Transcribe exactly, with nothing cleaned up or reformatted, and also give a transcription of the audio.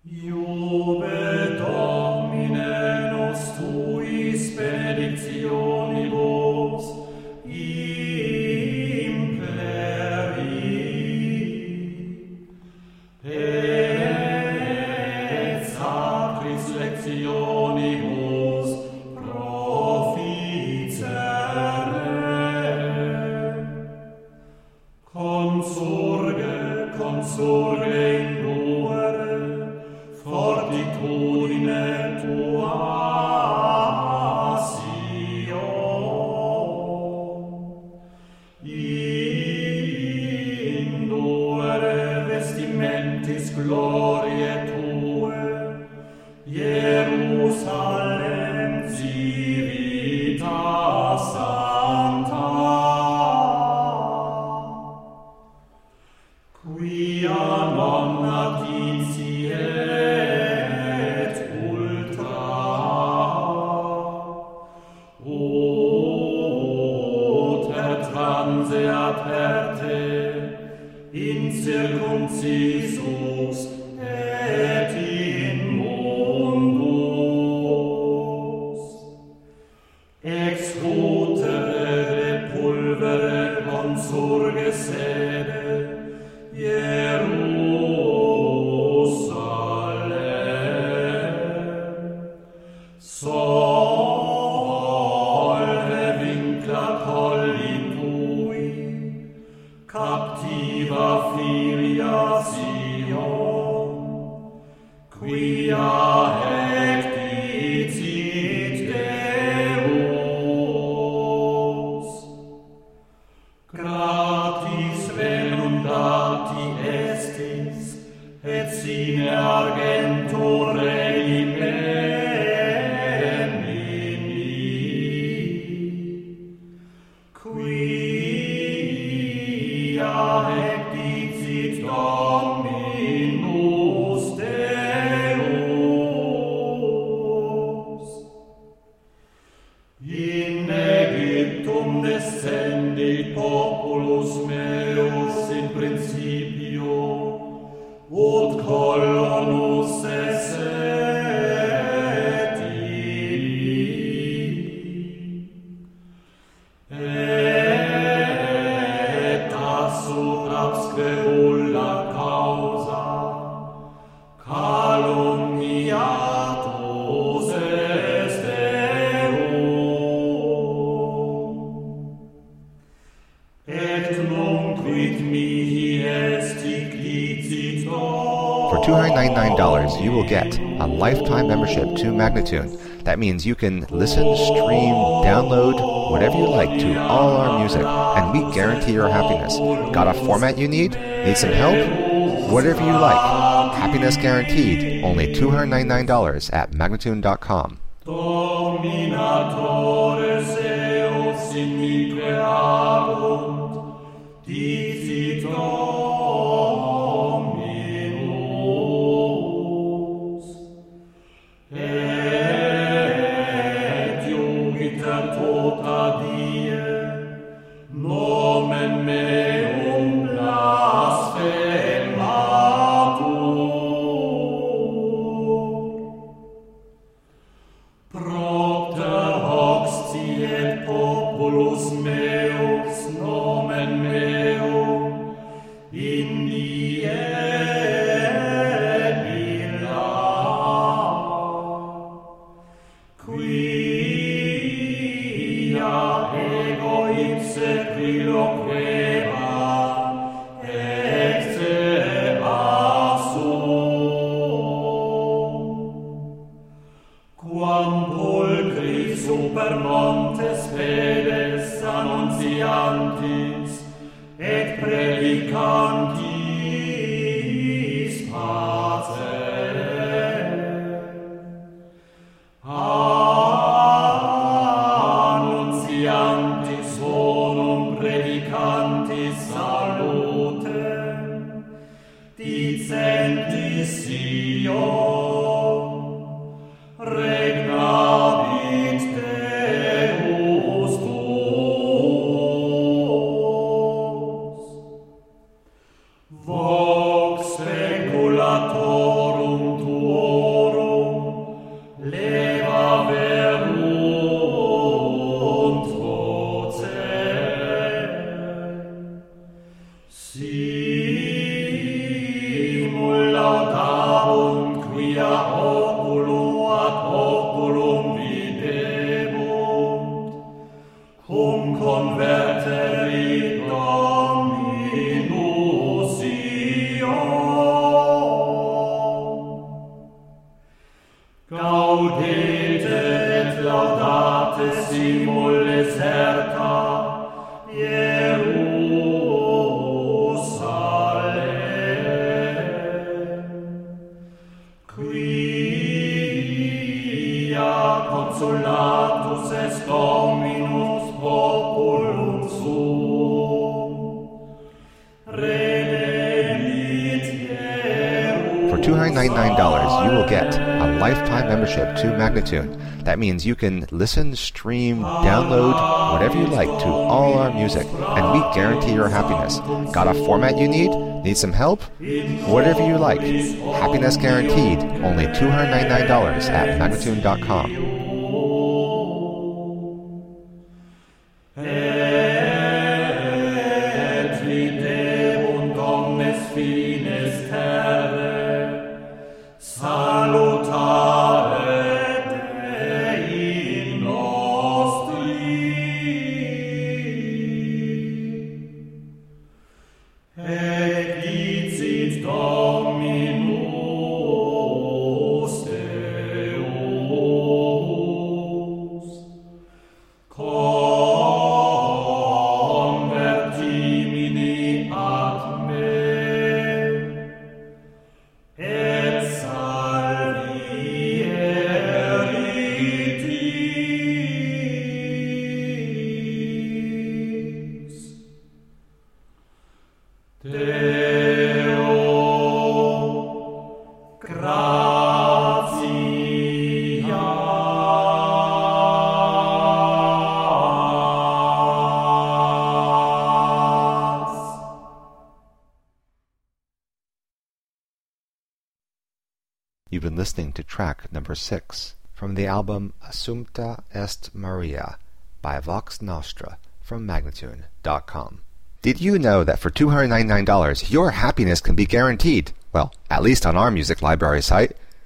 Iube Domine nos tuis benedictionibus imperi, et sacris lectionibus proficere. Consurge, consurge in duere, fortitudine tua Sion. Induere vestimentis gloriae tue, Jerusalem civitas sancta, quia non adiciet ultra. Ut per transeat per te in circumcisus et in mundus. Ex utere pulvere consurge sede, Jerusalem. Solve vincla colli tui, captiva filia Sion, quia ec dicit Deus. Gratis venundati estis, et sine argento rei memini, quia ec dicit Dominus Deus. In Aegyptum descendit populus meus in principio, ut colonus esset illi. Et assut abscrebulla causa, calumniatus est Deum. Et nunquid mihi est licito. For two hundred ninety-nine dollars, you will get a lifetime membership to Magnatune. That means you can listen, stream, download, whatever you like to all our music, and we guarantee your happiness. Got a format you need? Need some help? Whatever you like. Happiness guaranteed. Only two hundred ninety-nine dollars at magnatune dot com. Dominatores eos in mi creabunt, dicit Dominus. Et iugiter tota die, nomen meum blasphematur. Propter hoc sciet populus meus nomen meum in die illa, quia ego ipse quiloqueva exe assum. Quam pulcri super montes pedes annuntiantis et predicantis pacem. Annuntiantis bonum predicantis salutem, dicentis Sion, regnabit Deus tuus. Vox speculatorum tuum consolatus est Dominus populum suum. For two hundred ninety-nine dollars, you will get a lifetime membership to Magnatune. That means you can listen, stream, download, whatever you like to all our music, and we guarantee your happiness. Got a format you need? Need some help? Whatever you like. Happiness guaranteed. Only two hundred ninety-nine dollars at magnatune dot com. Et videbunt omnes fines terrae, salutare Dei nostri. Exit Dominus Deus, convertimini ad me, et salvi eritis. Deo gratias. You've been listening to track number six from the album Assumpta Est Maria by Vox Nostra from magnatune dot com. Did you know that for two hundred ninety-nine dollars your happiness can be guaranteed? Well, at least on our music library site.